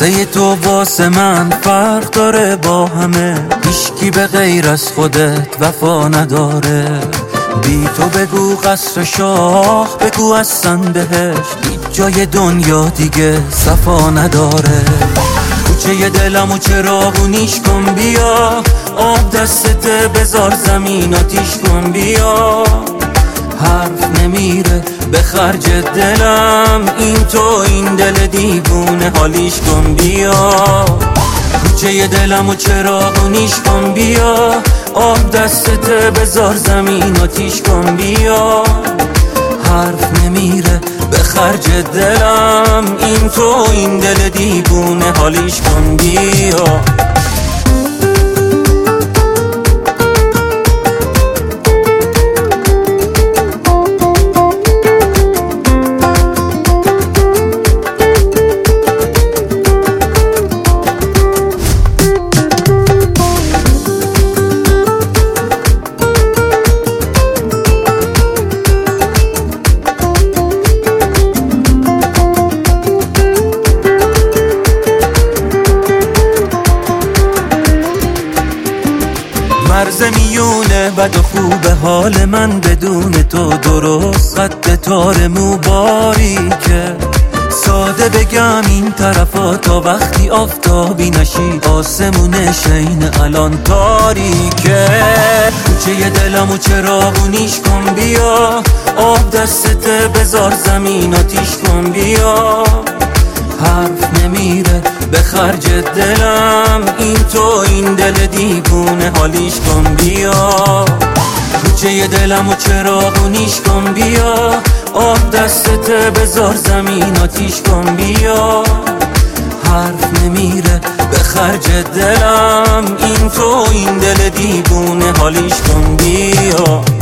قصه تو واسه من فرق داره با همه، هیچکی به غیر از خودت وفا نداره. بی تو بگو قصر شاه، بگو اصلا بهش هیچ جای دنیا دیگه صفا نداره. کوچه دلمو چراغونیش کن بیا، آب دستت بذار زمین آتیش کن بیا. حرف نمیره به خرج دلم، این تو این دل دیوونه حالیش کن بیا. کوچه دلمو چراغونیش کن بیا، آب دستت بذار زمین آتیش کن بیا. حرف نمیره به خرج دلم، این تو این دل دیوونه حالیش کن بیا. مرز میونه بد و خوب حال من بدون تو درست، خط تار مو باریکه. ساده بگم این طرفا تا وقتی آفتابی نشی، آسمون شین الان تاریکه. کوچه دلمو چراغونیش کن بیا، آب دستت بذار زمین آتیش کن بیا. حرف نمیره به خرج دلم، این تو این دل دیوونه حالیش کن بیا. کوچه دلمو چراغونیش کن بیا، آب دستت بذار زمین آتیش کن بیا. حرف نمیره به خرج دلم، این تو این دل دیوونه حالیش کن بیا.